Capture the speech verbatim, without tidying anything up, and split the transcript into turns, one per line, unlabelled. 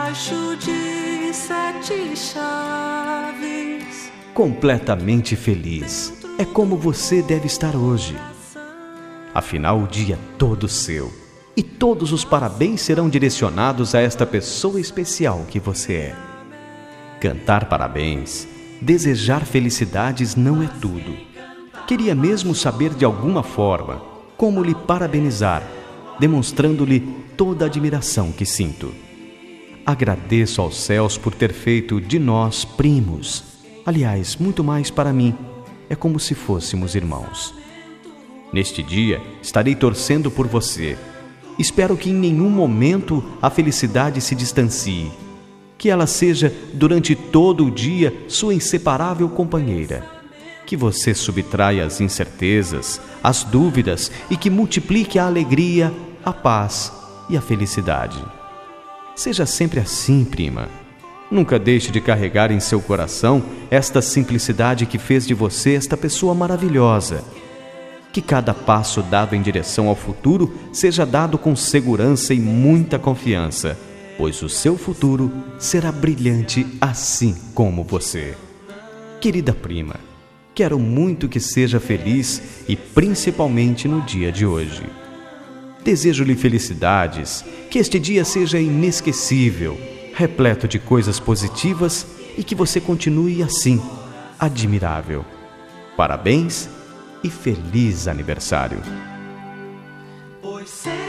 debaixo de sete chaves.
Completamente feliz é como você deve estar hoje. Afinal, o dia é todo seu e todos os parabéns serão direcionados a esta pessoa especial que você é. Cantar parabéns, desejar felicidades não é tudo. Queria mesmo saber de alguma forma como lhe parabenizar, demonstrando-lhe toda a admiração que sinto. Agradeço aos céus por ter feito de nós primos. Aliás, muito mais para mim, é como se fôssemos irmãos. Neste dia, estarei torcendo por você. Espero que em nenhum momento a felicidade se distancie. Que ela seja, durante todo o dia, sua inseparável companheira. Que você subtraia as incertezas, as dúvidas e que multiplique a alegria, a paz e a felicidade. Seja sempre assim, prima. Nunca deixe de carregar em seu coração esta simplicidade que fez de você esta pessoa maravilhosa. Que cada passo dado em direção ao futuro seja dado com segurança e muita confiança, pois o seu futuro será brilhante assim como você. Querida prima, quero muito que seja feliz e principalmente no dia de hoje. Desejo-lhe felicidades, que este dia seja inesquecível, repleto de coisas positivas e que você continue assim, admirável. Parabéns e feliz aniversário.
Pois